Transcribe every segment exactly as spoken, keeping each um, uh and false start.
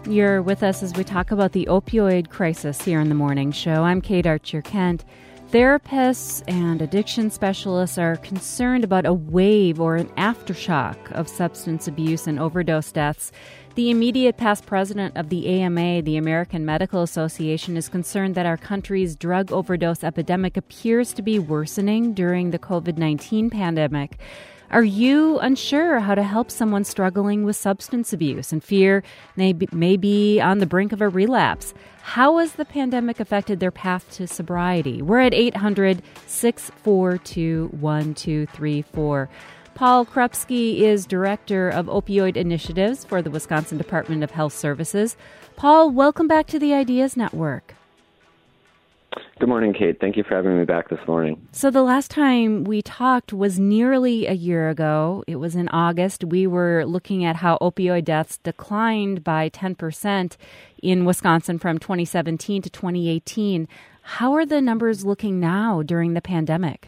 You're with us as we talk about the opioid crisis here in the morning show. I'm Kate Archer-Kent. Therapists and addiction specialists are concerned about a wave or an aftershock of substance abuse and overdose deaths. The immediate past president of the A M A, the American Medical Association, is concerned that our country's drug overdose epidemic appears to be worsening during the covid nineteen pandemic. Are you unsure how to help someone struggling with substance abuse and fear they may be on the brink of a relapse? How has the pandemic affected their path to sobriety? We're at eight hundred, six four two, one two three four. Paul Krupski is Director of Opioid Initiatives for the Wisconsin Department of Health Services. Paul, welcome back to the Ideas Network. Good morning, Kate. Thank you for having me back this morning. So the last time we talked was nearly a year ago. It was in August. We were looking at how opioid deaths declined by ten percent in Wisconsin from twenty seventeen to twenty eighteen. How are the numbers looking now during the pandemic?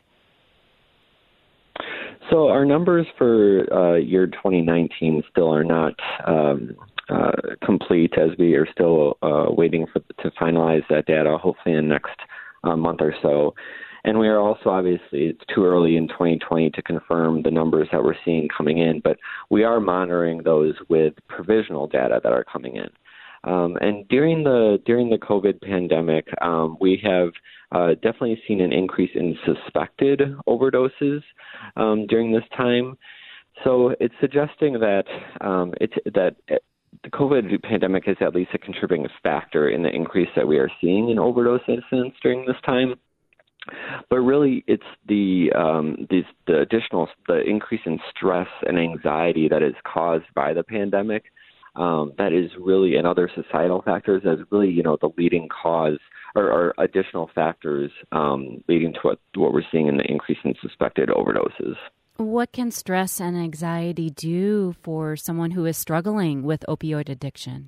So our numbers for uh, year twenty nineteen still are not um, uh, complete, as we are still uh, waiting for to finalize that data, hopefully in the next uh, month or so. And we are also, obviously, it's too early in twenty twenty to confirm the numbers that we're seeing coming in, but we are monitoring those with provisional data that are coming in. Um, and during the during the COVID pandemic, um, we have uh, definitely seen an increase in suspected overdoses um, during this time. So it's suggesting that um, it's that the COVID pandemic is at least a contributing factor in the increase that we are seeing in overdose incidents during this time. But really, it's the um, these, the additional the increase in stress and anxiety that is caused by the pandemic. Um, that is really, and other societal factors, as really, you know, the leading cause or, or additional factors um, leading to what, what we're seeing in the increase in suspected overdoses. What can stress and anxiety do for someone who is struggling with opioid addiction?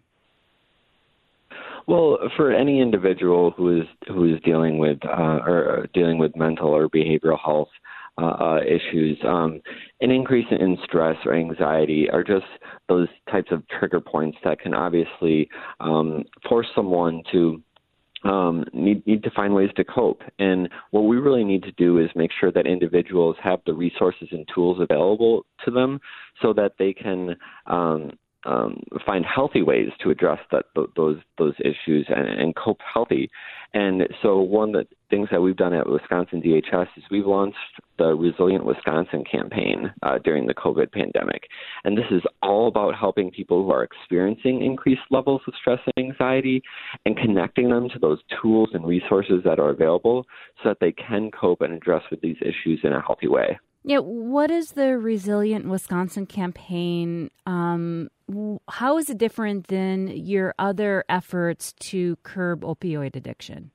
Well, for any individual who is who is dealing with uh, or dealing with mental or behavioral health Uh, uh, issues, um, an increase in stress or anxiety are just those types of trigger points that can obviously um, force someone to um, need, need to find ways to cope. And what we really need to do is make sure that individuals have the resources and tools available to them so that they can um, um, find healthy ways to address that those those issues and, and cope healthy. And so one of the things that we've done at Wisconsin D H S is we've launched the Resilient Wisconsin campaign uh, during the COVID pandemic. And this is all about helping people who are experiencing increased levels of stress and anxiety and connecting them to those tools and resources that are available so that they can cope and address with these issues in a healthy way. Yeah, what is the Resilient Wisconsin campaign? Um, how is it different than your other efforts to curb opioid addiction?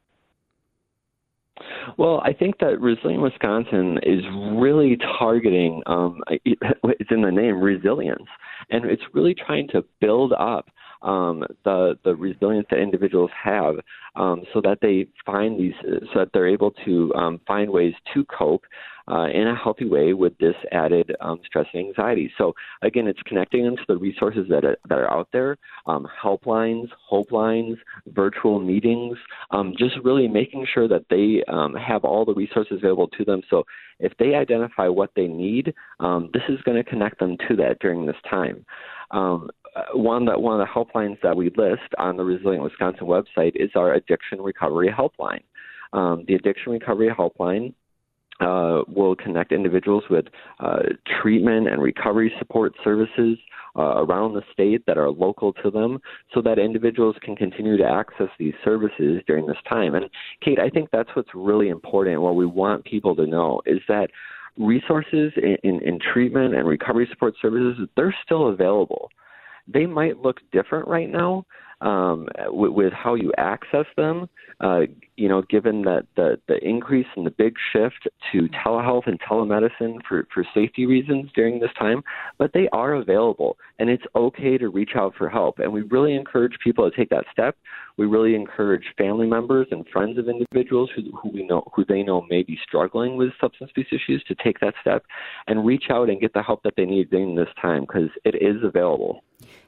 Well, I think that Resilient Wisconsin is really targeting, um, it's in the name, resilience. And it's really trying to build up um, the the resilience that individuals have um, so that they find these, so that they're able to um, find ways to cope uh, in a healthy way with this added um, stress and anxiety. So again, it's connecting them to the resources that are, that are out there, um, helplines, hope lines, virtual meetings, um, just really making sure that they um, have all the resources available to them. So if they identify what they need, um, this is going to connect them to that during this time. Um, one that one of the helplines that we list on the Resilient Wisconsin website is our Addiction Recovery Helpline. Um, the Addiction Recovery Helpline uh, will connect individuals with uh, treatment and recovery support services uh, around the state that are local to them so that individuals can continue to access these services during this time. And Kate, I think that's what's really important. What we want people to know is that resources in, in, in treatment and recovery support services, they're still available. They might look different right now um, with, with how you access them, uh, you know, given that the, the increase in the big shift to telehealth and telemedicine for, for safety reasons during this time, but they are available, and it's okay to reach out for help. And we really encourage people to take that step. We really encourage family members and friends of individuals who, who we know who they know may be struggling with substance abuse issues to take that step and reach out and get the help that they need during this time because it is available.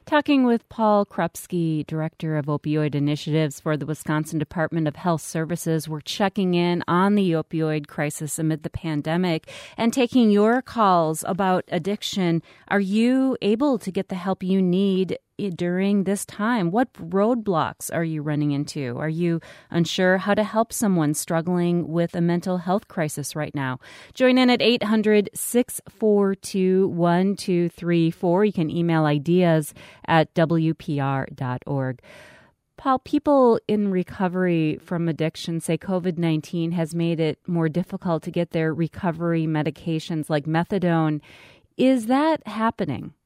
Talking with Paul Krupski, Director of Opioid Initiatives for the Wisconsin Department of Health Services. We're checking in on the opioid crisis amid the pandemic and taking your calls about addiction. Are you able to get the help you need during this time? What roadblocks are you running into? Are you unsure how to help someone struggling with a mental health crisis right now? Join in at eight hundred, six four two, one two three four. You can email ideas at w p r dot org. Paul, people in recovery from addiction say covid nineteen has made it more difficult to get their recovery medications like methadone. Is that happening?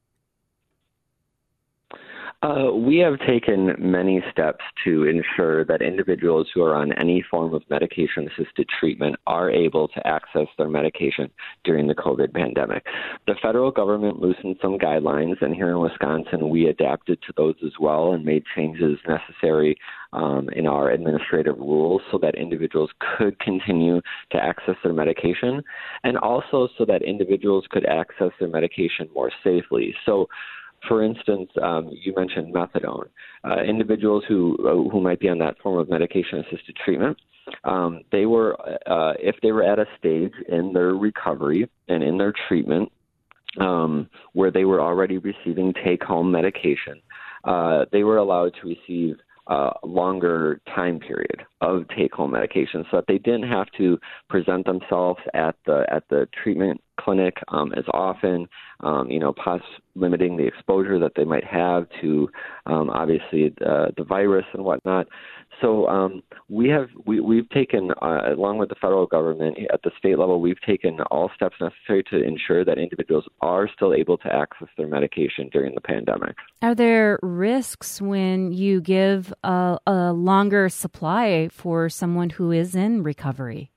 Uh, we have taken many steps to ensure that individuals who are on any form of medication-assisted treatment are able to access their medication during the COVID pandemic. The federal government loosened some guidelines, and here in Wisconsin, we adapted to those as well and made changes necessary um, in our administrative rules so that individuals could continue to access their medication, and also so that individuals could access their medication more safely. So, for instance, um, you mentioned methadone. Uh, individuals who uh, who might be on that form of medication-assisted treatment, um, they were, uh, if they were at a stage in their recovery and in their treatment um, where they were already receiving take-home medication, uh, they were allowed to receive a longer time period of take-home medication, so that they didn't have to present themselves at the at the treatment clinic um, as often, um, you know, pos- limiting the exposure that they might have to um, obviously the, the virus and whatnot. So um, we have we, we've taken, uh, along with the federal government at the state level, we've taken all steps necessary to ensure that individuals are still able to access their medication during the pandemic. Are there risks when you give a, a longer supply for someone who is in recovery?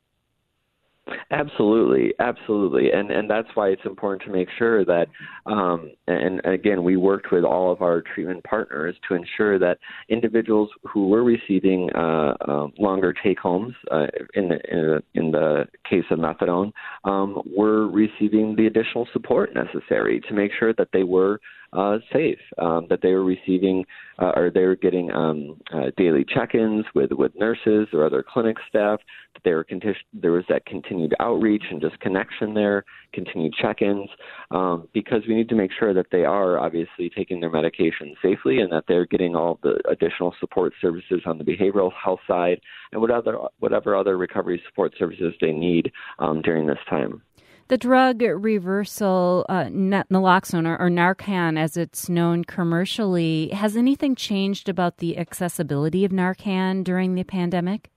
Absolutely, absolutely, and and that's why it's important to make sure that, um, and again, we worked with all of our treatment partners to ensure that individuals who were receiving uh, uh, longer take homes, uh, in the in the, in the case of methadone, um, were receiving the additional support necessary to make sure that they were Uh, safe, um, that they were receiving uh, or they were getting um, uh, daily check-ins with, with nurses or other clinic staff, that they were conti- there was that continued outreach and just connection there, continued check-ins, um, because we need to make sure that they are obviously taking their medication safely and that they're getting all the additional support services on the behavioral health side and whatever, whatever other recovery support services they need um, during this time. The drug reversal, uh, naloxone or, or Narcan, as it's known commercially, has anything changed about the accessibility of Narcan during the pandemic?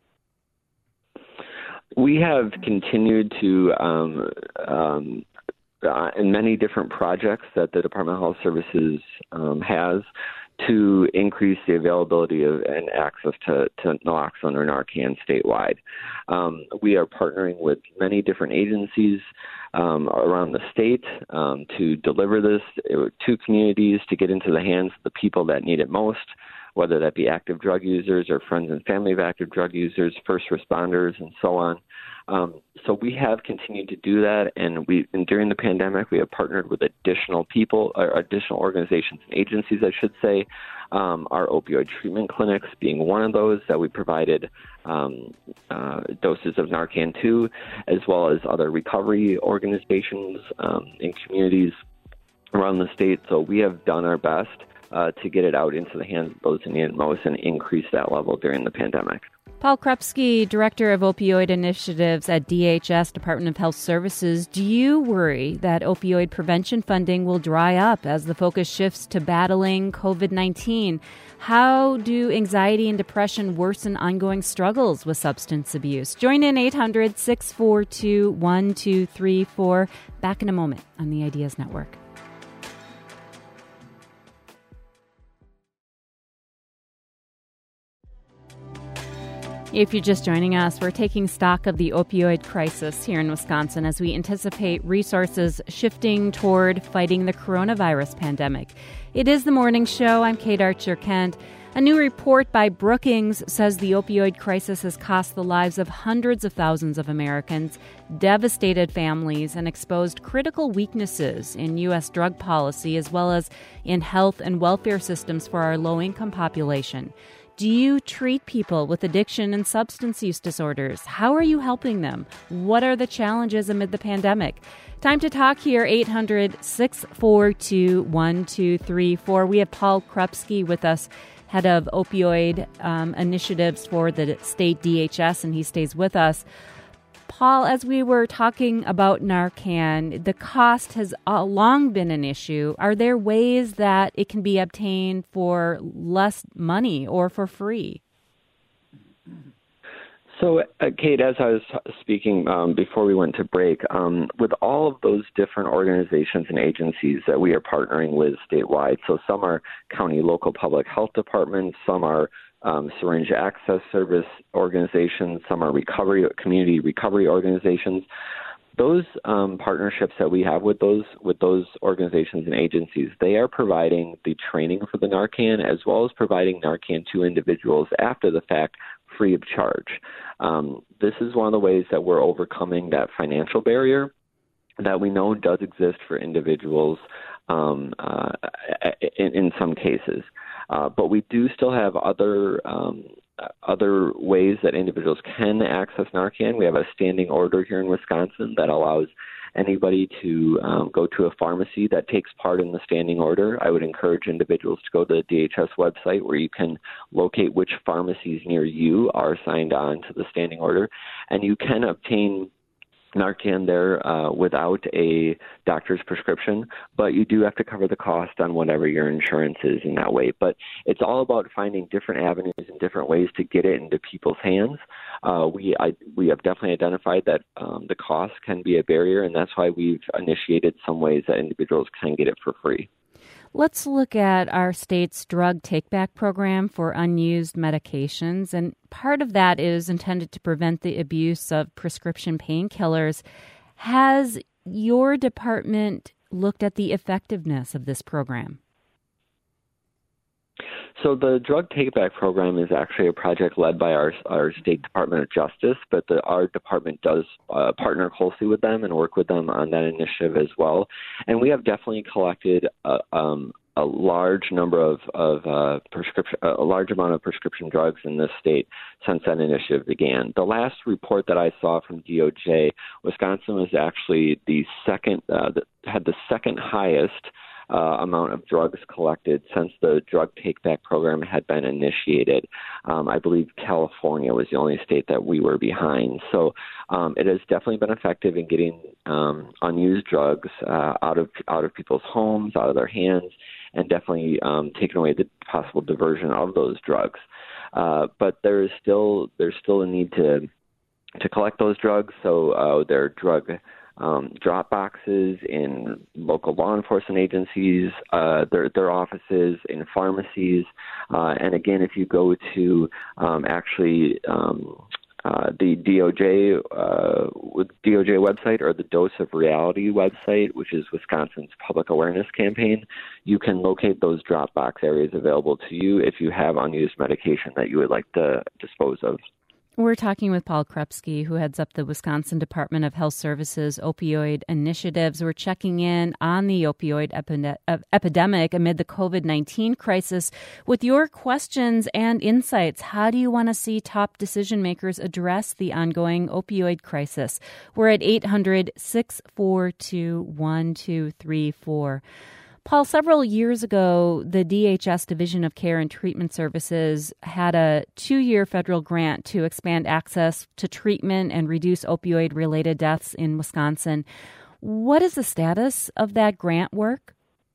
We have continued to, um, um, uh, in many different projects that the Department of Health Services um, has, to increase the availability of and access to, to naloxone or Narcan statewide. Um, we are partnering with many different agencies um, around the state um, to deliver this to communities, to get into the hands of the people that need it most, whether that be active drug users or friends and family of active drug users, first responders, and so on. Um, so we have continued to do that, and we and during the pandemic, we have partnered with additional people, or additional organizations and agencies, I should say, um, our opioid treatment clinics being one of those that we provided um, uh, doses of Narcan to, as well as other recovery organizations um, in communities around the state. So we have done our best uh, to get it out into the hands of those who need it most and increase that level during the pandemic. Paul Krupski, Director of Opioid Initiatives at D H S, Department of Health Services. Do you worry that opioid prevention funding will dry up as the focus shifts to battling covid nineteen? How do anxiety and depression worsen ongoing struggles with substance abuse? Join in eight hundred, six four two, one two three four. Back in a moment on the Ideas Network. If you're just joining us, we're taking stock of the opioid crisis here in Wisconsin as we anticipate resources shifting toward fighting the coronavirus pandemic. It is the morning show. I'm Kate Archer-Kent. A new report by Brookings says the opioid crisis has cost the lives of hundreds of thousands of Americans, devastated families, and exposed critical weaknesses in U S drug policy as well as in health and welfare systems for our low-income population. Do you treat people with addiction and substance use disorders? How are you helping them? What are the challenges amid the pandemic? Time to talk here, eight hundred, six four two, one two three four. We have Paul Krupski with us, head of opioid um, initiatives for the state D H S, and he stays with us. Paul, as we were talking about Narcan, the cost has uh, long been an issue. Are there ways that it can be obtained for less money or for free? So, uh, Kate, as I was speaking um, before we went to break, um, with all of those different organizations and agencies that we are partnering with statewide, so some are county local public health departments, some are um, syringe access service organizations, some are recovery community recovery organizations. Those um, partnerships that we have with those with those organizations and agencies, they are providing the training for the Narcan as well as providing Narcan to individuals after the fact, free of charge. Um, this is one of the ways that we're overcoming that financial barrier that we know does exist for individuals um, uh, in, in some cases. Uh, but we do still have other um, other ways that individuals can access Narcan. We have a standing order here in Wisconsin that allows anybody to um, go to a pharmacy that takes part in the standing order. I would encourage individuals to go to the D H S website where you can locate which pharmacies near you are signed on to the standing order, and you can obtain Narcan there uh, without a doctor's prescription, but you do have to cover the cost on whatever your insurance is in that way. But it's all about finding different avenues and different ways to get it into people's hands. Uh, we I, we have definitely identified that um, the cost can be a barrier, and that's why we've initiated some ways that individuals can get it for free. Let's look at our state's drug take-back program for unused medications, and part of that is intended to prevent the abuse of prescription painkillers. Has your department looked at the effectiveness of this program? So the drug take-back program is actually a project led by our our State Department of Justice, but the, our department does uh, partner closely with them and work with them on that initiative as well. And we have definitely collected a, um, a large number of, of uh, prescription, a large amount of prescription drugs in this state since that initiative began. The last report that I saw from D O J, Wisconsin was actually the second, uh, the, had the second highest Uh, amount of drugs collected since the drug take-back program had been initiated. Um, I believe California was the only state that we were behind. So um, it has definitely been effective in getting um, unused drugs uh, out of out of people's homes, out of their hands, and definitely um, taking away the possible diversion of those drugs. Uh, but there is still there's still a need to to collect those drugs. So uh, there are drug Um, drop boxes in local law enforcement agencies, uh, their, their offices, in pharmacies. Uh, and again, if you go to um, actually um, uh, the D O J uh, D O J website or the Dose of Reality website, which is Wisconsin's public awareness campaign, you can locate those drop box areas available to you if you have unused medication that you would like to dispose of. We're talking with Paul Krupski, who heads up the Wisconsin Department of Health Services opioid initiatives. We're checking in on the opioid epi- epidemic amid the covid nineteen crisis. With your questions and insights, how do you want to see top decision makers address the ongoing opioid crisis? We're at eight hundred, six four two, one two three four. Paul, several years ago, the D H S Division of Care and Treatment Services had a two-year federal grant to expand access to treatment and reduce opioid-related deaths in Wisconsin. What is the status of that grant work?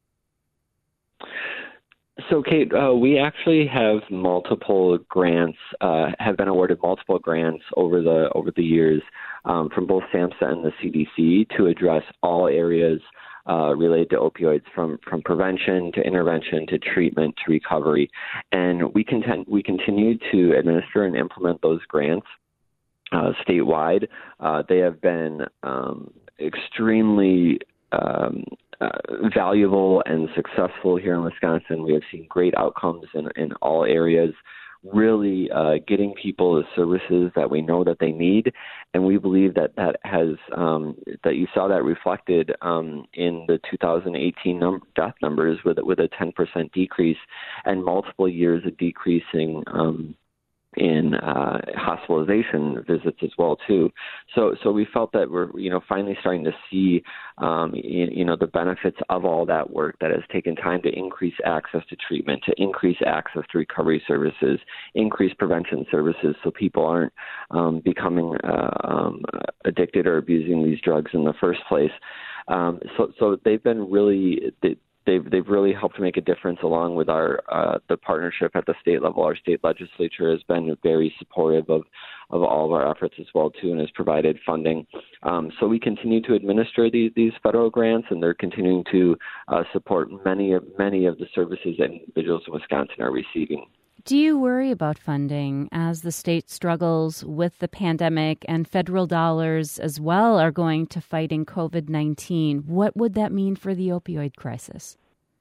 So, Kate, uh, we actually have multiple grants, uh, have been awarded multiple grants over the over the years um, from both SAMHSA and the C D C to address all areas uh, related to opioids, from, from prevention to intervention to treatment to recovery. And we, content, we continue to administer and implement those grants uh, statewide. Uh, they have been um, extremely um, uh, valuable and successful here in Wisconsin. We have seen great outcomes in, in all areas, really uh, getting people the services that we know that they need. And we believe that that has, um, that you saw that reflected um, in the two thousand eighteen num- death numbers with, with a ten percent decrease and multiple years of decreasing um, in uh, hospitalization visits as well too. So, so we felt that we're, you know, finally starting to see, um, you, you know, the benefits of all that work that has taken time to increase access to treatment, to increase access to recovery services, increase prevention services, so people aren't um, becoming uh, um, addicted or abusing these drugs in the first place. Um, so, so they've been really. They, They've they've really helped to make a difference, along with our uh, the partnership at the state level. Our state legislature has been very supportive of, of all of our efforts as well too, and has provided funding. Um, so we continue to administer these these federal grants, and they're continuing to uh, support many of many of the services that individuals in Wisconsin are receiving. Do you worry about funding as the state struggles with the pandemic and federal dollars as well are going to fighting covid nineteen? What would that mean for the opioid crisis?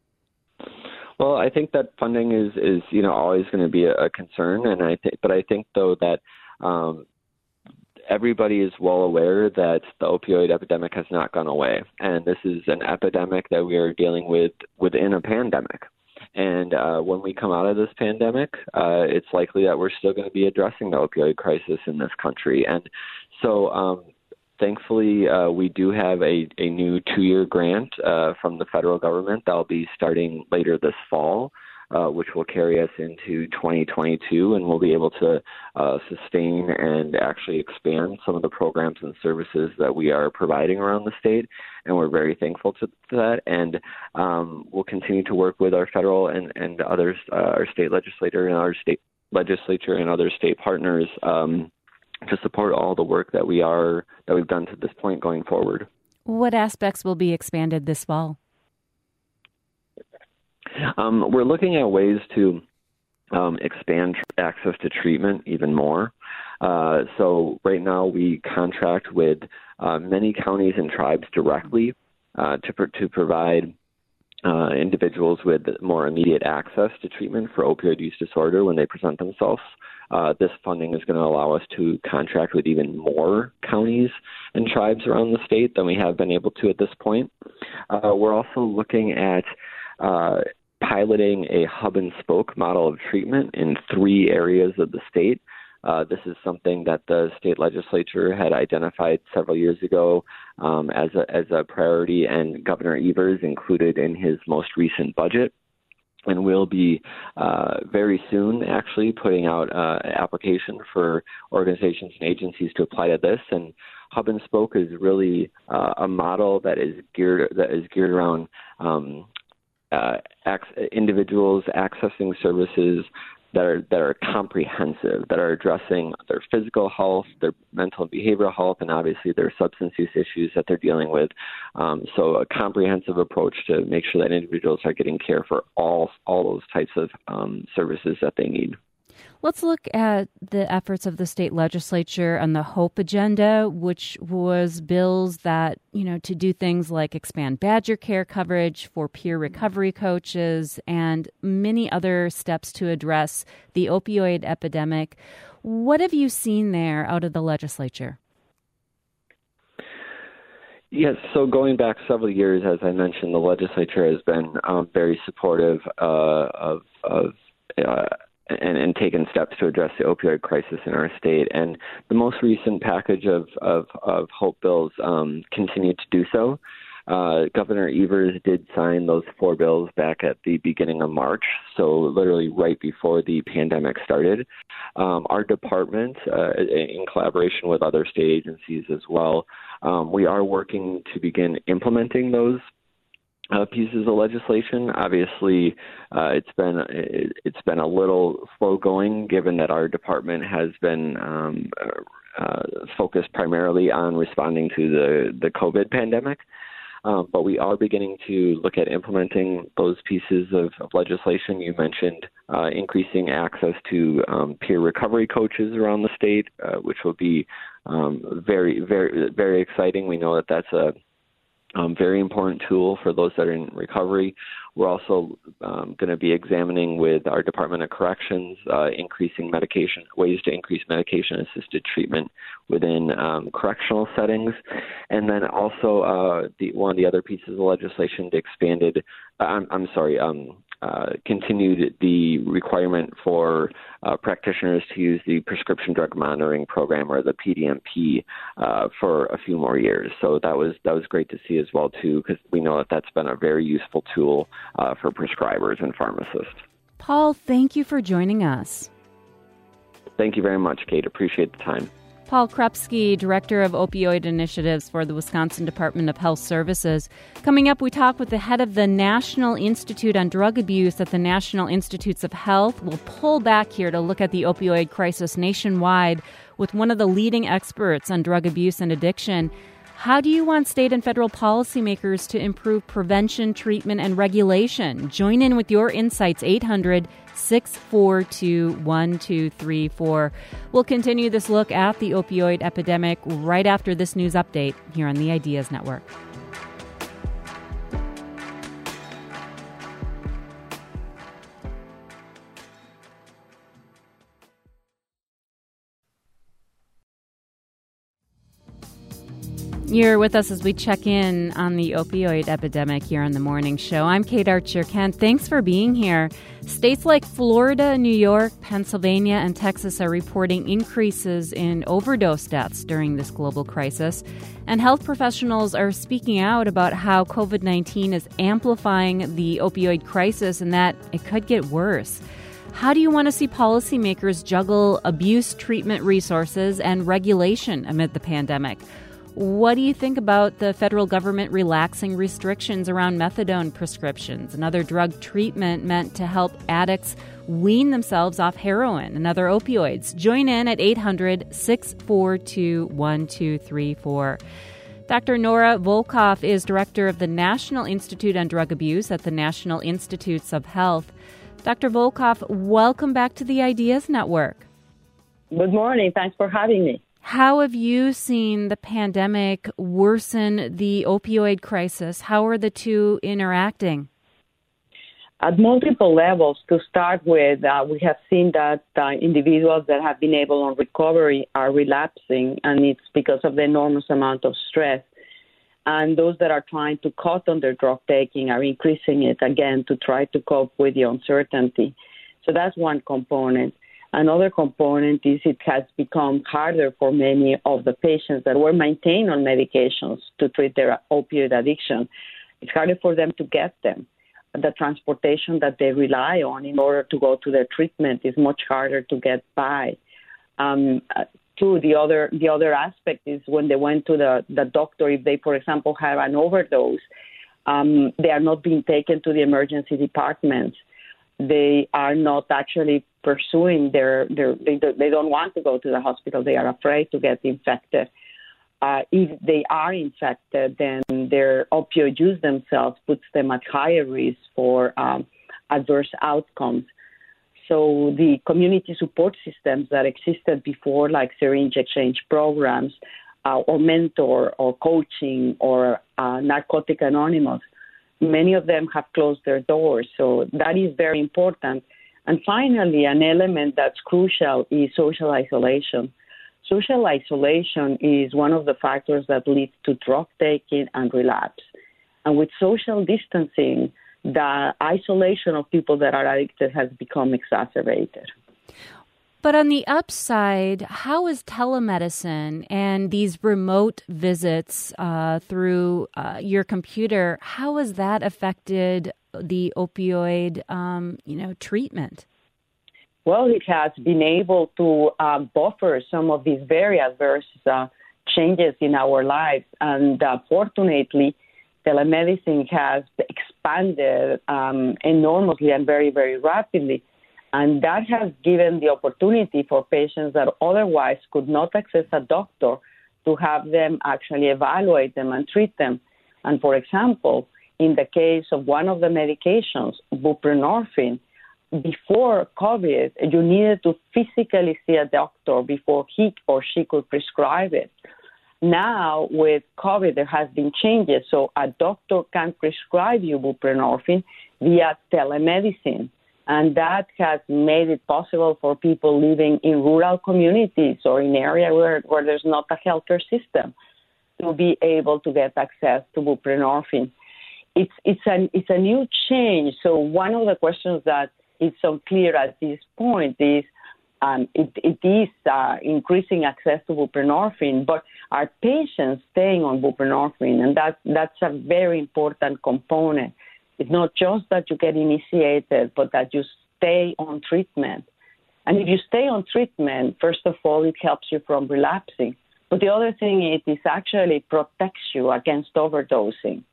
Well, I think that funding is, is you know, always going to be a, a concern, and I think, but I think though that um, everybody is well aware that the opioid epidemic has not gone away, and this is an epidemic that we are dealing with within a pandemic. And uh, when we come out of this pandemic, uh, it's likely that we're still going to be addressing the opioid crisis in this country. And so um, thankfully, uh, we do have a, a new two-year grant uh, from the federal government that will be starting later this fall, uh, which will carry us into twenty twenty-two, and we'll be able to uh, sustain and actually expand some of the programs and services that we are providing around the state. And we're very thankful to, to that. And um, we'll continue to work with our federal and, and others, uh, our state legislator and our state legislature and other state partners um, to support all the work that we are that we've done to this point going forward. What aspects will be expanded this fall? Um, we're looking at ways to um, expand access to treatment even more. Uh, so right now we contract with uh, many counties and tribes directly uh, to to provide uh, individuals with more immediate access to treatment for opioid use disorder when they present themselves. Uh, this funding is going to allow us to contract with even more counties and tribes around the state than we have been able to at this point. Uh, we're also looking at uh, piloting a hub and spoke model of treatment in three areas of the state. Uh, this is something that the state legislature had identified several years ago um, as a as a priority, and Governor Evers included in his most recent budget. And we'll be uh, very soon actually putting out uh, an application for organizations and agencies to apply to this. And Hub and Spoke is really uh, a model that is geared that is geared around um, uh, ac- individuals accessing services that are that are comprehensive, that are addressing their physical health, their mental and behavioral health, and obviously their substance use issues that they're dealing with. Um, so a comprehensive approach to make sure that individuals are getting care for all all those types of um, services that they need. Let's look at the efforts of the state legislature on the HOPE agenda, which was bills that, you know, to do things like expand Badger Care coverage for peer recovery coaches and many other steps to address the opioid epidemic. What have you seen there out of the legislature? Yes, so going back several years, as I mentioned, the legislature has been um, very supportive uh, of, of uh, And, and taken steps to address the opioid crisis in our state. And the most recent package of, of, of HOPE bills um, continued to do so. Uh, Governor Evers did sign those four bills back at the beginning of March, so literally right before the pandemic started. Um, our department, uh, in collaboration with other state agencies as well, um, we are working to begin implementing those Uh, pieces of legislation. Obviously, uh, it's been it, it's been a little slow going, given that our department has been um, uh, focused primarily on responding to the the COVID pandemic. Um, but we are beginning to look at implementing those pieces of, of legislation. You mentioned uh, increasing access to um, peer recovery coaches around the state, uh, which will be um, very, very, very exciting. We know that that's a Um, very important tool for those that are in recovery. We're also um, going to be examining with our Department of Corrections uh, increasing medication, ways to increase medication-assisted treatment within um, correctional settings. And then also uh, the, one of the other pieces of legislation to expanded, uh, I'm, I'm sorry, um, uh, continued the requirement for uh, practitioners to use the Prescription Drug Monitoring Program, or the P D M P, uh, for a few more years. So that was that was great to see as well, too, because we know that that's been a very useful tool uh, for prescribers and pharmacists. Paul, thank you for joining us. Thank you very much, Kate. Appreciate the time. Paul Krupski, Director of Opioid Initiatives for the Wisconsin Department of Health Services. Coming up, we talk with the head of the National Institute on Drug Abuse at the National Institutes of Health. We'll pull back here to look at the opioid crisis nationwide with one of the leading experts on drug abuse and addiction. How do you want state and federal policymakers to improve prevention, treatment, and regulation? Join in with your insights, eight hundred, six four two, one two three four. We'll continue this look at the opioid epidemic right after this news update here on the Ideas Network. You're with us as we check in on the opioid epidemic here on the morning show. I'm Kate Archer Kent. Thanks for being here. States like Florida, New York, Pennsylvania, and Texas are reporting increases in overdose deaths during this global crisis. And health professionals are speaking out about how covid nineteen is amplifying the opioid crisis and that it could get worse. How do you want to see policymakers juggle abuse treatment resources and regulation amid the pandemic? What do you think about the federal government relaxing restrictions around methadone prescriptions and other drug treatment meant to help addicts wean themselves off heroin and other opioids? Join in at eight hundred, six four two, one two three four. Doctor Nora Volkow is director of the National Institute on Drug Abuse at the National Institutes of Health. Doctor Volkow, welcome back to the Ideas Network. Good morning. Thanks for having me. How have you seen the pandemic worsen the opioid crisis? How are the two interacting? At multiple levels. To start with, uh, we have seen that uh, individuals that have been able on recovery are relapsing, and it's because of the enormous amount of stress. And those that are trying to cut on their drug taking are increasing it again to try to cope with the uncertainty. So that's one component. Another component is it has become harder for many of the patients that were maintained on medications to treat their opioid addiction. It's harder for them to get them. The transportation that they rely on in order to go to their treatment is much harder to get by. Um, two, the other the other aspect is when they went to the, the doctor, if they, for example, have an overdose, um, they are not being taken to the emergency departments. They are not actually pursuing their, their they, they don't want to go to the hospital. They are afraid to get infected. Uh, if they are infected, then their opioid use themselves puts them at higher risk for um, adverse outcomes. So the community support systems that existed before, like syringe exchange programs, uh, or mentor or coaching or uh, Narcotic Anonymous, many of them have closed their doors. So that is very important. And finally, an element that's crucial is social isolation. Social isolation is one of the factors that leads to drug taking and relapse. And with social distancing, the isolation of people that are addicted has become exacerbated. But on the upside, how is telemedicine and these remote visits uh, through uh, your computer, how has that affected the opioid, um, you know, treatment? Well, it has been able to uh, buffer some of these very adverse uh, changes in our lives. And uh, fortunately, telemedicine has expanded um, enormously and very, very rapidly. And that has given the opportunity for patients that otherwise could not access a doctor to have them actually evaluate them and treat them. And for example, in the case of one of the medications, buprenorphine, before COVID, you needed to physically see a doctor before he or she could prescribe it. Now, with COVID, there has been changes, so a doctor can prescribe you buprenorphine via telemedicine, and that has made it possible for people living in rural communities or in areas where, where there's not a healthcare system to be able to get access to buprenorphine. It's it's a it's a new change. So one of the questions that is unclear at this point is um, it, it is uh, increasing access to buprenorphine, but are patients staying on buprenorphine? And that that's a very important component. It's not just that you get initiated, but that you stay on treatment. And if you stay on treatment, first of all, it helps you from relapsing. But the other thing is it actually protects you against overdosing.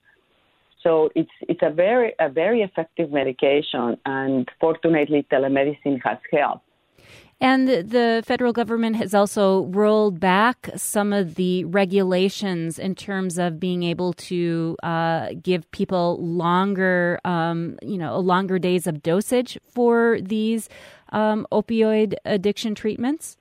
So it's it's a very a very effective medication, and fortunately, telemedicine has helped. And the federal government has also rolled back some of the regulations in terms of being able to uh, give people longer, um, you know, longer days of dosage for these um, opioid addiction treatments.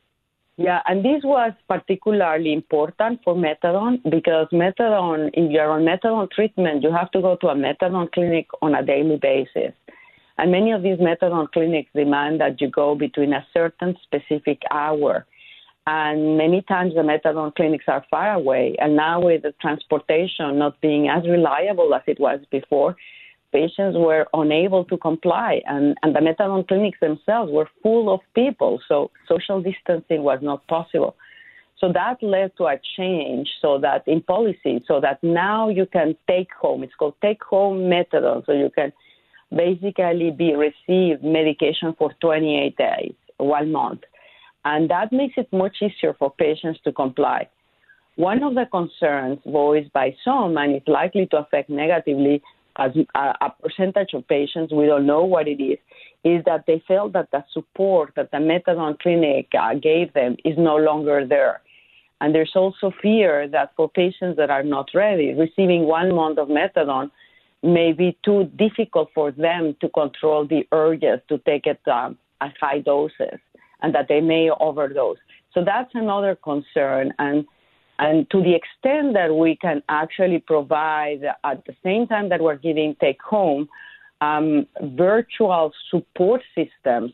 Yeah, and this was particularly important for methadone because methadone, if you're on methadone treatment, you have to go to a methadone clinic on a daily basis. And many of these methadone clinics demand that you go between a certain specific hour. And many times the methadone clinics are far away. And now with the transportation not being as reliable as it was before, patients were unable to comply. And, and the methadone clinics themselves were full of people. So social distancing was not possible. So that led to a change so that in policy, so that now you can take home, it's called take home methadone. So you can basically be received medication for twenty-eight days, one month. And that makes it much easier for patients to comply. One of the concerns voiced by some, and it's likely to affect negatively as a, a percentage of patients, we don't know what it is, is that they felt that the support that the methadone clinic uh, gave them is no longer there. And there's also fear that for patients that are not ready, receiving one month of methadone may be too difficult for them to control the urges to take it um, at high doses, and that they may overdose. So that's another concern. And and to the extent that we can actually provide, at the same time that we're giving take-home, um, virtual support systems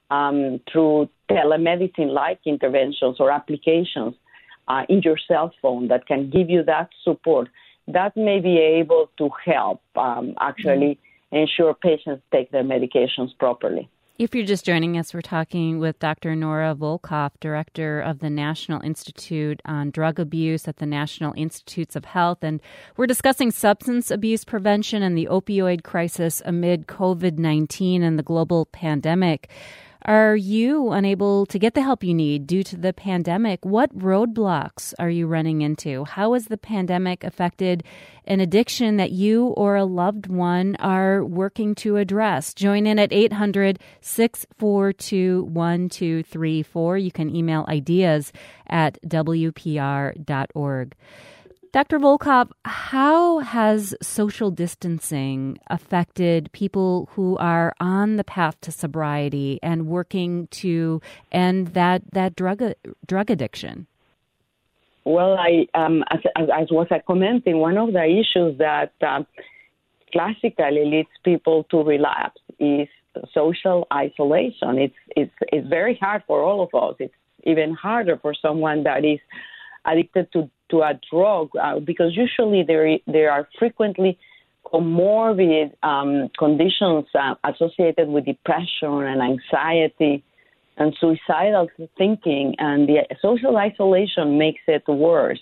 um, through telemedicine-like interventions or applications uh, in your cell phone that can give you that support, that may be able to help um, actually ensure patients take their medications properly. If you're just joining us, we're talking with Doctor Nora Volkow, Director of the National Institute on Drug Abuse at the National Institutes of Health, and we're discussing substance abuse prevention and the opioid crisis amid covid nineteen and the global pandemic. Are you unable to get the help you need due to the pandemic? What roadblocks are you running into? How has the pandemic affected an addiction that you or a loved one are working to address? Join in at eight hundred, six four two, one two three four. You can email ideas at w p r dot org. Doctor Volkow, how has social distancing affected people who are on the path to sobriety and working to end that that drug drug addiction? Well, I um, as, as, as was I commenting, one of the issues that uh, classically leads people to relapse is social isolation. It's it's it's very hard for all of us. It's even harder for someone that is addicted to, to a drug uh, because usually there there are frequently comorbid um, conditions uh, associated with depression and anxiety and suicidal thinking, and the social isolation makes it worse.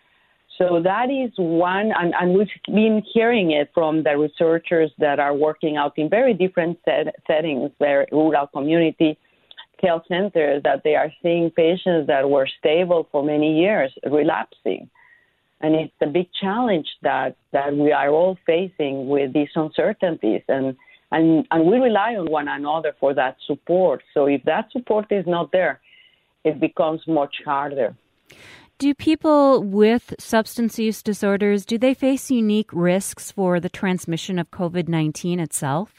So that is one, and, and we've been hearing it from the researchers that are working out in very different set, settings, very rural community health centers, that they are seeing patients that were stable for many years relapsing. And it's a big challenge that, that we are all facing with these uncertainties. And, and, and we rely on one another for that support. So if that support is not there, it becomes much harder. Do people with substance use disorders, do they face unique risks for the transmission of covid nineteen itself?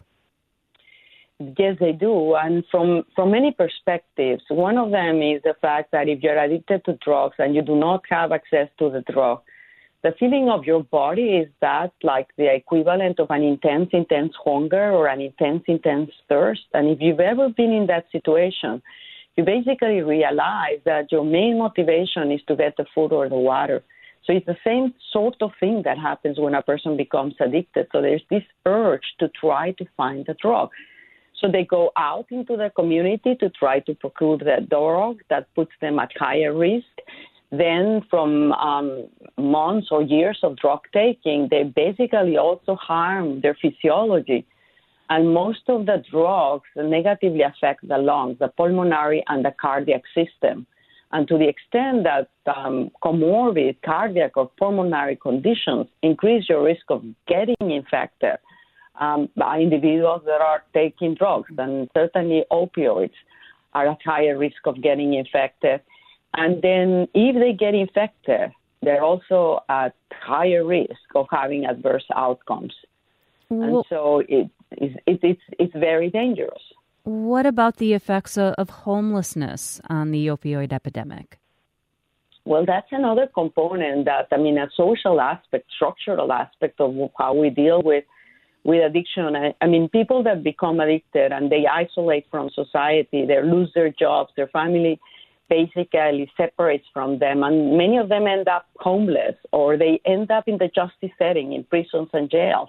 Yes, they do. And from, from many perspectives, one of them is the fact that if you're addicted to drugs and you do not have access to the drug, the feeling of your body is that like the equivalent of an intense, intense hunger or an intense, intense thirst. And if you've ever been in that situation, you basically realize that your main motivation is to get the food or the water. So it's the same sort of thing that happens when a person becomes addicted. So there's this urge to try to find the drug. So they go out into the community to try to procure the drug that puts them at higher risk. Then from um, months or years of drug taking, they basically also harm their physiology. And most of the drugs negatively affect the lungs, the pulmonary and the cardiac system. And to the extent that um, comorbid cardiac or pulmonary conditions increase your risk of getting infected um, by individuals that are taking drugs, and certainly opioids are at higher risk of getting infected. And then if they get infected, they're also at higher risk of having adverse outcomes. Well, and so it, it, it, it's, it's very dangerous. What about the effects of, of homelessness on the opioid epidemic? Well, that's another component that, I mean, a social aspect, structural aspect of how we deal with, with addiction. I, I mean, people that become addicted and they isolate from society, they lose their jobs, their family basically separates from them, and many of them end up homeless or they end up in the justice setting in prisons and jails.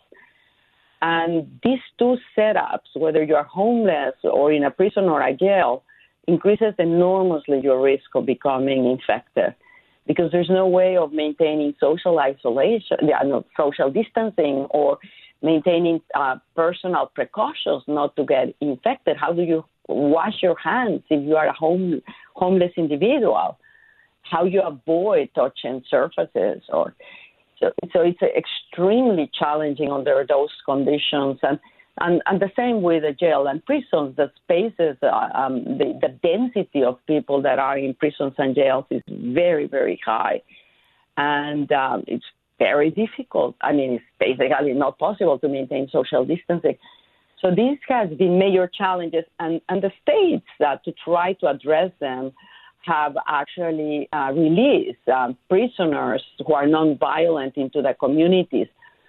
And these two setups, whether you are homeless or in a prison or a jail, increases enormously your risk of becoming infected because there's no way of maintaining social isolation, no, social distancing, or maintaining uh, personal precautions not to get infected. How do you wash your hands if you are a home, homeless individual? How you avoid touching surfaces? Or so, so it's extremely challenging under those conditions. And, and, and the same with the jail and prisons, the spaces, uh, um, the, the density of people that are in prisons and jails is very, very high. And um, it's very difficult. I mean, it's basically not possible to maintain social distancing. So this has been major challenges, and, and the states that to try to address them have actually uh, released um, prisoners who are nonviolent into the communities.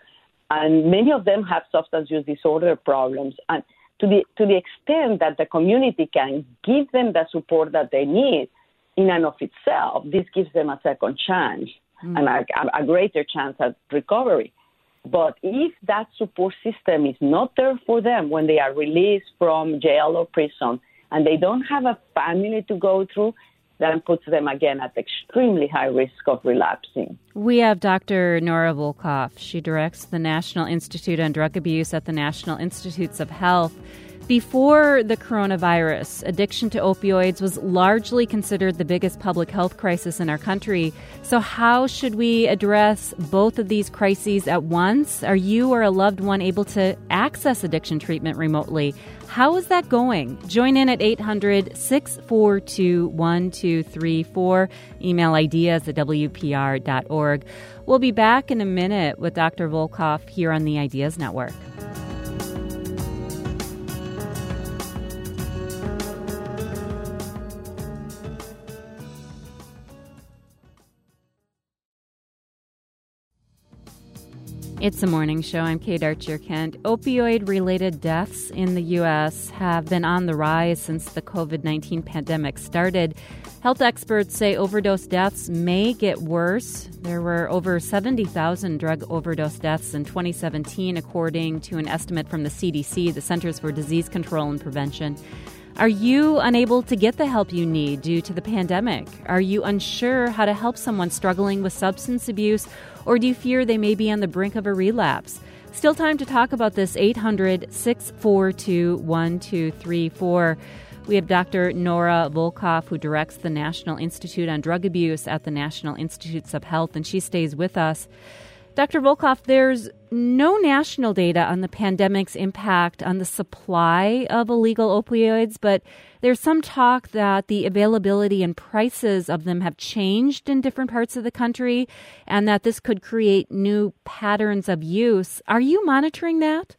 And many of them have substance use disorder problems. And to the, to the extent that the community can give them the support that they need in and of itself, this gives them a second chance mm. and a, a greater chance at recovery. But if that support system is not there for them when they are released from jail or prison and they don't have a family to go through, then puts them again at extremely high risk of relapsing. We have Doctor Nora Volkow. She directs the National Institute on Drug Abuse at the National Institutes of Health. Before the coronavirus, addiction to opioids was largely considered the biggest public health crisis in our country. So how should we address both of these crises at once? Are you or a loved one able to access addiction treatment remotely? How is that going? Join in at eight hundred, six four two, one two three four. Email ideas at W P R dot org. We'll be back in a minute with Doctor Volkow here on the Ideas Network. It's a morning show. I'm Kate Archer-Kent. Opioid-related deaths in the U S have been on the rise since the covid nineteen pandemic started. Health experts say overdose deaths may get worse. There were over seventy thousand drug overdose deaths in twenty seventeen, according to an estimate from the C D C, the Centers for Disease Control and Prevention. Are you unable to get the help you need due to the pandemic? Are you unsure how to help someone struggling with substance abuse, or do you fear they may be on the brink of a relapse? Still time to talk about this. Eight hundred, six four two, one two three four. We have Doctor Nora Volkow, who directs the National Institute on Drug Abuse at the National Institutes of Health, and she stays with us. Doctor Volkoff, there's no national data on the pandemic's impact on the supply of illegal opioids, but there's some talk that the availability and prices of them have changed in different parts of the country and that this could create new patterns of use. Are you monitoring that?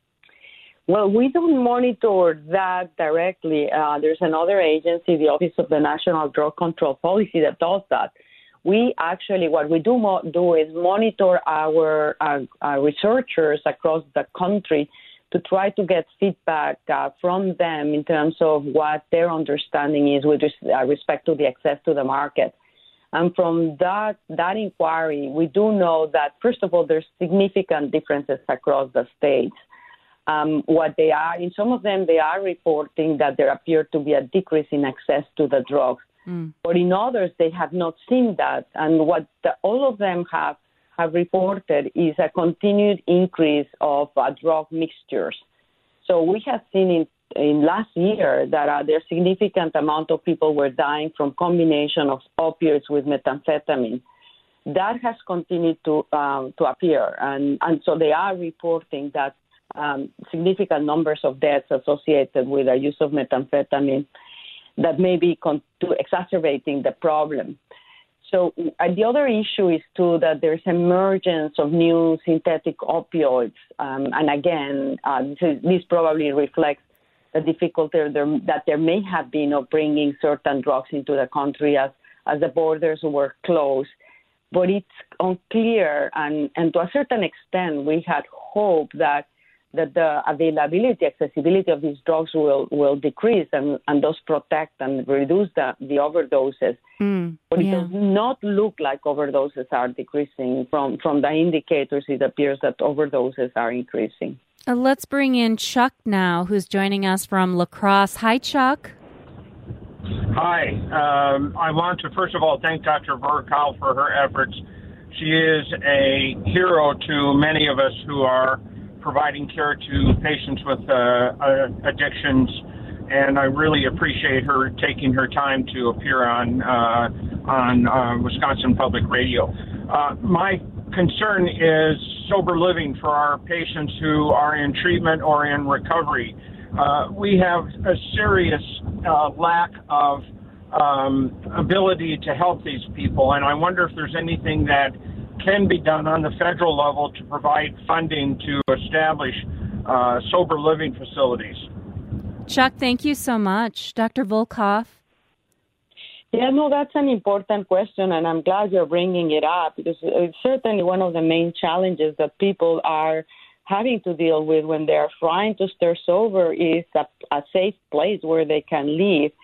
Well, we don't monitor that directly. Uh, there's another agency, the Office of the National Drug Control Policy, that does that. We actually, what we do mo- do is monitor our, our, our researchers across the country to try to get feedback uh, from them in terms of what their understanding is with res- uh, respect to the access to the market. And from that, that inquiry, we do know that, first of all, there's significant differences across the states. Um, what they are, in some of them, they are reporting that there appeared to be a decrease in access to the drugs. Mm. But in others, they have not seen that. And what the, all of them have, have reported is a continued increase of uh, drug mixtures. So we have seen in, in last year that uh, there's significant amount of people were dying from combination of opioids with methamphetamine. That has continued to um, to appear. And, and so they are reporting that um, significant numbers of deaths associated with the use of methamphetamine that may be con- to exacerbating the problem. So uh, the other issue is, too, that there's emergence of new synthetic opioids. Um, and again, uh, this, this probably reflects the difficulty there, that there may have been of bringing certain drugs into the country as, as the borders were closed. But it's unclear, and, and to a certain extent, we had hoped that that the availability, accessibility of these drugs will, will decrease and, and thus protect and reduce the, the overdoses. Mm, but it yeah. does not look like overdoses are decreasing. From, from the indicators, it appears that overdoses are increasing. Uh, let's bring in Chuck now, who's joining us from La Crosse. Hi, Chuck. Hi. Um, I want to, first of all, thank Doctor Virchow for her efforts. She is a hero to many of us who are providing care to patients with uh, uh, addictions, and I really appreciate her taking her time to appear on uh, on uh, Wisconsin Public Radio. Uh, my concern is sober living for our patients who are in treatment or in recovery. Uh, we have a serious uh, lack of um, ability to help these people, and I wonder if there's anything that can be done on the federal level to provide funding to establish uh, sober living facilities. Chuck, thank you so much. Doctor Volkoff? Yeah, no, that's an important question, and I'm glad you're bringing it up because it's certainly one of the main challenges that people are having to deal with when they're trying to stay sober is a, a safe place where they can live.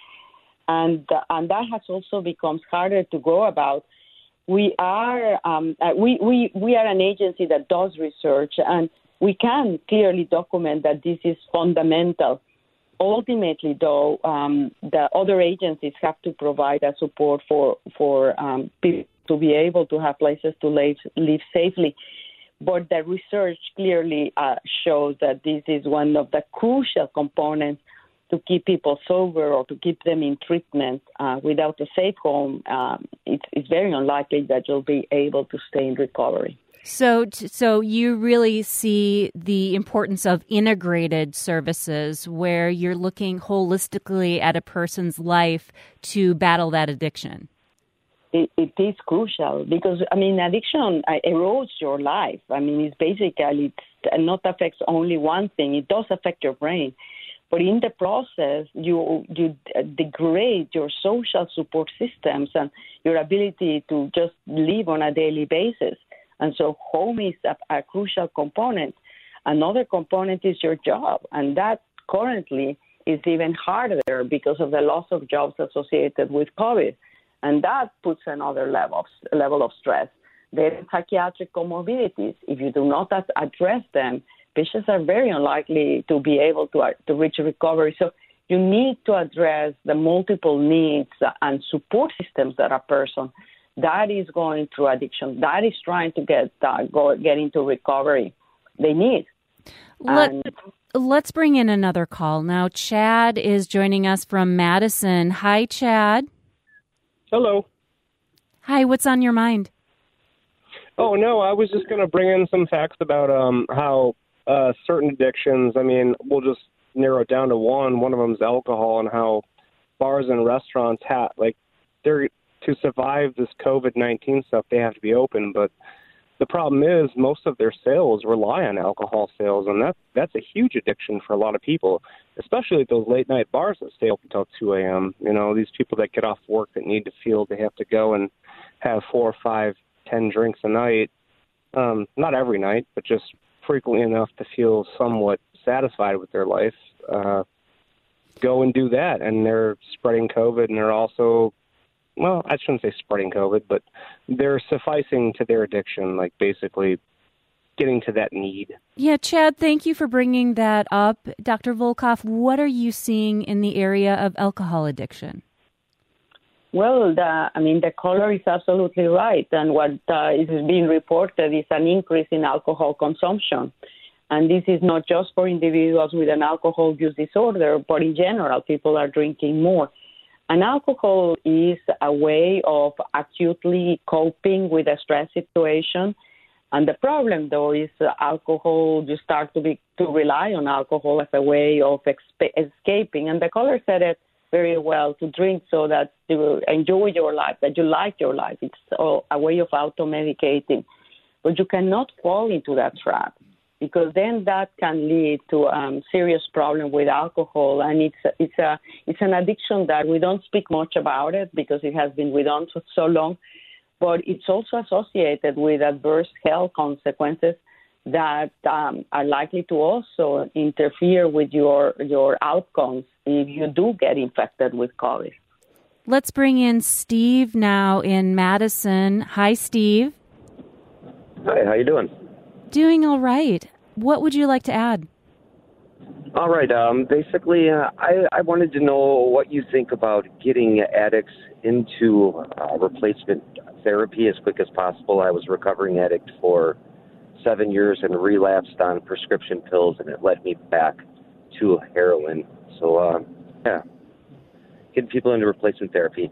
And, and that has also become harder to go about. We are um, uh, we, we we are an agency that does research, and we can clearly document that this is fundamental. Ultimately, though, um, the other agencies have to provide a support for for um, people to be able to have places to live, live safely. But the research clearly uh, shows that this is one of the crucial components to keep people sober or to keep them in treatment. Uh, without a safe home, um, it's, it's very unlikely that you'll be able to stay in recovery. So, so you really see the importance of integrated services where you're looking holistically at a person's life to battle that addiction. It, it is crucial because, I mean, addiction uh, erodes your life. I mean, it's basically it not affects only one thing. It does affect your brain. But in the process, you you degrade your social support systems and your ability to just live on a daily basis. And so home is a, a crucial component. Another component is your job, and that currently is even harder because of the loss of jobs associated with COVID. And that puts another level of, level of stress. There are psychiatric comorbidities. If you do not address them, patients are very unlikely to be able to, uh, to reach recovery. So you need to address the multiple needs and support systems that a person that is going through addiction, that is trying to get uh, go, get into recovery, they need. Let, and, let's bring in another call. Now, Chad is joining us from Madison. Hi, Chad. Hello. Hi, what's on your mind? Oh, no, I was just going to bring in some facts about um, how uh, certain addictions, I mean, we'll just narrow it down to one. One of them is alcohol, and how bars and restaurants have, like, they're to survive this covid nineteen stuff, they have to be open. But the problem is most of their sales rely on alcohol sales, and that, that's a huge addiction for a lot of people, especially at those late-night bars that stay open until two a.m. You know, these people that get off work that need to feel they have to go and have four or five, ten drinks a night, um, not every night, but just frequently enough to feel somewhat satisfied with their life, uh, go and do that. And they're spreading COVID, and they're also, well, I shouldn't say spreading COVID, but they're sufficing to their addiction, like basically getting to that need. Yeah, Chad, thank you for bringing that up. Doctor Volkoff, what are you seeing in the area of alcohol addiction? Well, the, I mean, the caller is absolutely right. And what uh, is being reported is an increase in alcohol consumption. And this is not just for individuals with an alcohol use disorder, but in general, people are drinking more. And alcohol is a way of acutely coping with a stress situation. And the problem, though, is uh, alcohol, you start to be to rely on alcohol as a way of exp- escaping. And the caller said it very well, to drink so that you enjoy your life, that you like your life. It's uh, a way of auto-medicating. But you cannot fall into that trap, because then that can lead to um, serious problem with alcohol. And it's it's a it's an addiction that we don't speak much about it because it has been with us for so long. But it's also associated with adverse health consequences that um, are likely to also interfere with your your outcomes if you do get infected with COVID. Let's bring in Steve now in Madison. Hi, Steve. Hi, how you doing? Doing all right. What would you like to add? All right. Um, basically, uh, I, I wanted to know what you think about getting addicts into uh, replacement therapy as quick as possible. I was a recovering addict for seven years and relapsed on prescription pills, and it led me back to heroin. So, uh, yeah, getting people into replacement therapy.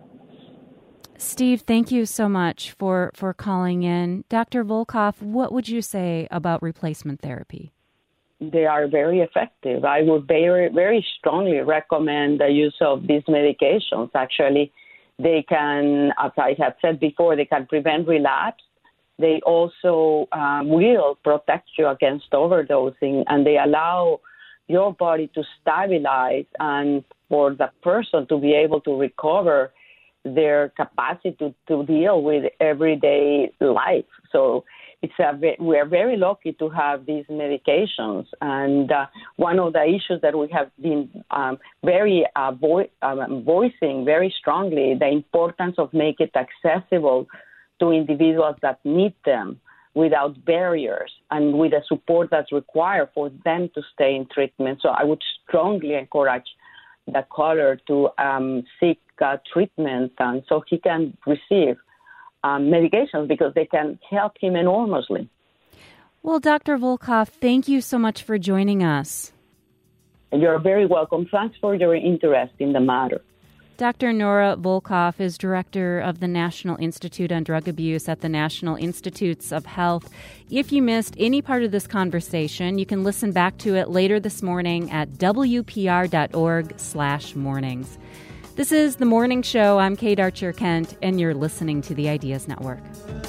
Steve, thank you so much for, for calling in. Doctor Volkoff, what would you say about replacement therapy? They are very effective. I would very, very strongly recommend the use of these medications. Actually, they can, as I have said before, they can prevent relapse. They also um, will protect you against overdosing, and they allow your body to stabilize and for the person to be able to recover their capacity to, to deal with everyday life. So it's a, we are very lucky to have these medications. And uh, one of the issues that we have been um, very uh, vo- um, voicing very strongly, the importance of making it accessible to individuals that need them without barriers and with the support that's required for them to stay in treatment. So I would strongly encourage the caller to um, seek uh, treatment, and so he can receive um, medications because they can help him enormously. Well, Doctor Volkoff, thank you so much for joining us. You're very welcome. Thanks for your interest in the matter. Doctor Nora Volkoff is director of the National Institute on Drug Abuse at the National Institutes of Health. If you missed any part of this conversation, you can listen back to it later this morning at W P R dot org slash mornings. This is The Morning Show. I'm Kate Archer-Kent, and you're listening to the Ideas Network.